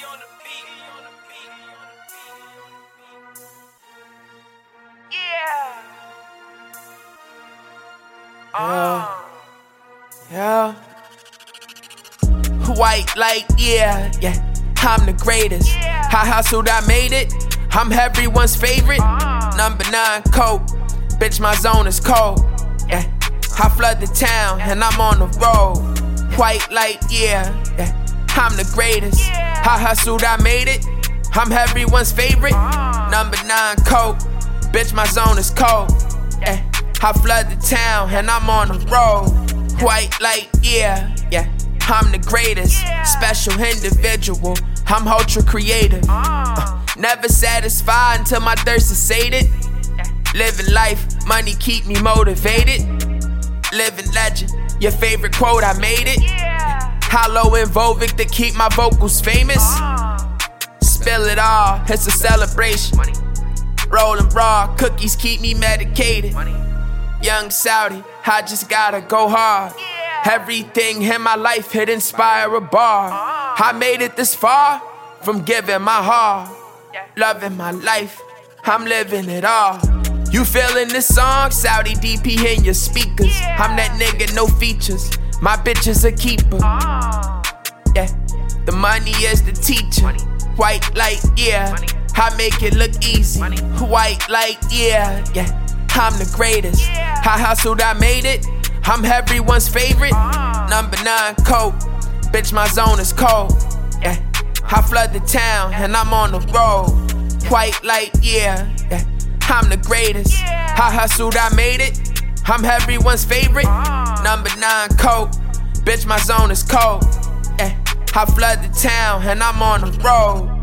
Yeah. White light, yeah. I'm the greatest. I hustled, I made it. I'm everyone's favorite. Number 9 coat, bitch, my zone is cold. I flood the town and I'm on the road. White light, yeah. I'm the greatest. I hustled, I made it. I'm everyone's favorite. Number 9 coat, bitch, my zone is cold. I flood the town and I'm on the road. White light, yeah. I'm the greatest, special individual. I'm ultra creative. Never satisfied until my thirst is sated. Living life, money keep me motivated. Living legend, your favorite quote, I made it. Hollow and Volvic to keep my vocals famous. Spill it all, it's a celebration. Rolling raw, cookies keep me medicated. Young Saudi, I just gotta go hard. Everything in my life hit inspire a bar. I made it this far from giving my heart. Loving my life, I'm living it all. You feeling this song? Saudi DP in your speakers. I'm that nigga, no features. My bitch is a keeper. The money is the teacher. White light, yeah. I make it look easy. White light, yeah. I'm the greatest. I hustled, I made it. I'm everyone's favorite. Number 9 coat, bitch, my zone is cold. I flood the town and I'm on the road. White light, yeah. I'm the greatest. I hustled, I made it. I'm everyone's favorite. Number 9 coat, bitch, my zone is cold. I flood the town and I'm on the road.